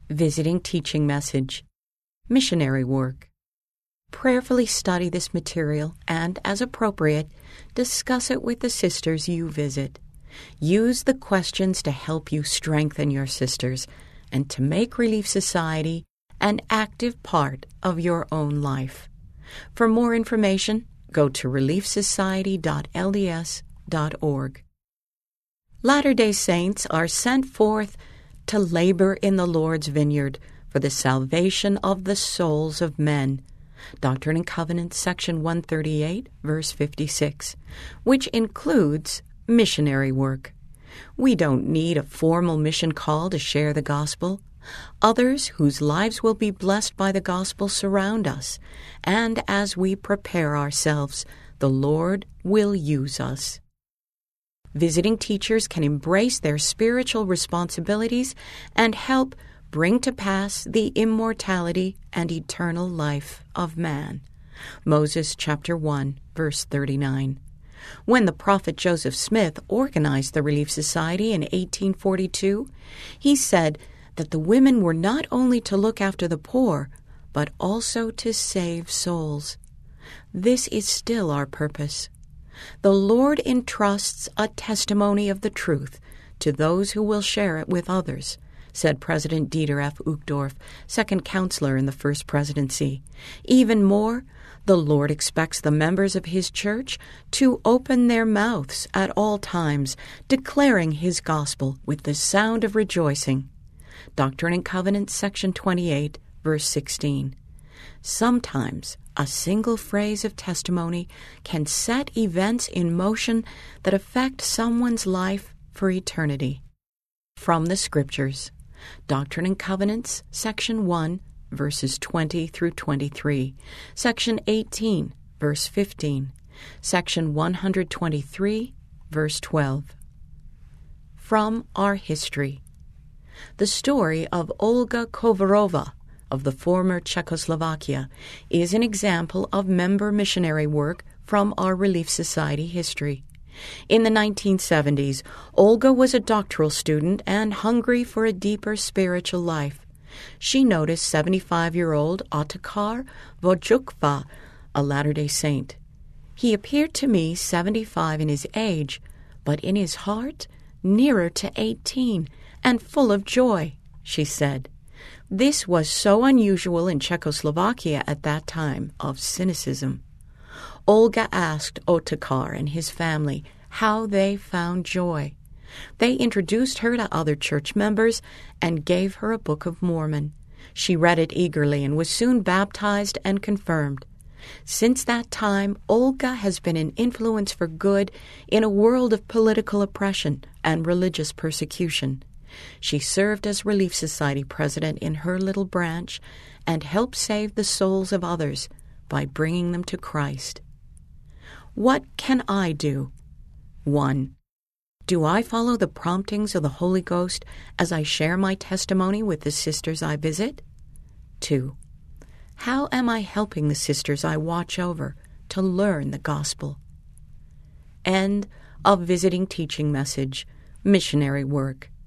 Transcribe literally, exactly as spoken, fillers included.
Visiting Teaching Message, Missionary Work. Prayerfully study this material and, as appropriate, discuss it with the sisters you visit. Use the questions to help you strengthen your sisters and to make Relief Society an active part of your own life. For more information, go to relief society dot l d s dot org. Latter-day Saints are sent forth to labor in the Lord's vineyard for the salvation of the souls of men. Doctrine and Covenants, section one thirty-eight, verse fifty-six, which includes missionary work. We don't need a formal mission call to share the gospel. Others whose lives will be blessed by the gospel surround us, and as we prepare ourselves, the Lord will use us. Visiting teachers can embrace their spiritual responsibilities and help bring to pass the immortality and eternal life of man. Moses chapter one, verse thirty-nine. When the prophet Joseph Smith organized the Relief Society in eighteen forty-two, he said that the women were not only to look after the poor, but also to save souls. This is still our purpose. The Lord entrusts a testimony of the truth to those who will share it with others, said President Dieter F. Uchtdorf, second counselor in the First Presidency. Even more, the Lord expects the members of His church to open their mouths at all times, declaring His gospel with the sound of rejoicing. Doctrine and Covenants, section twenty-eight, verse sixteen. Sometimes a single phrase of testimony can set events in motion that affect someone's life for eternity. From the Scriptures, Doctrine and Covenants, section one, verses twenty through twenty-three, section eighteen, verse fifteen, section one hundred twenty-three, verse twelve. From our history, the story of Olga Kovarova of the former Czechoslovakia is an example of member missionary work from our Relief Society history. In the nineteen seventies, Olga was a doctoral student and hungry for a deeper spiritual life. She noticed seventy-five-year-old Otakar Wojciechowski, a Latter-day Saint. He appeared to me seventy-five in his age, but in his heart nearer to eighteen and full of joy, she said. This was so unusual in Czechoslovakia at that time of cynicism. Olga asked Otakar and his family how they found joy. They introduced her to other church members and gave her a Book of Mormon. She read it eagerly and was soon baptized and confirmed. Since that time, Olga has been an influence for good in a world of political oppression and religious persecution. She served as Relief Society president in her little branch and helped save the souls of others by bringing them to Christ. What can I do? One. Do I follow the promptings of the Holy Ghost as I share my testimony with the sisters I visit? Two. How am I helping the sisters I watch over to learn the gospel? End of Visiting Teaching Message, Missionary Work.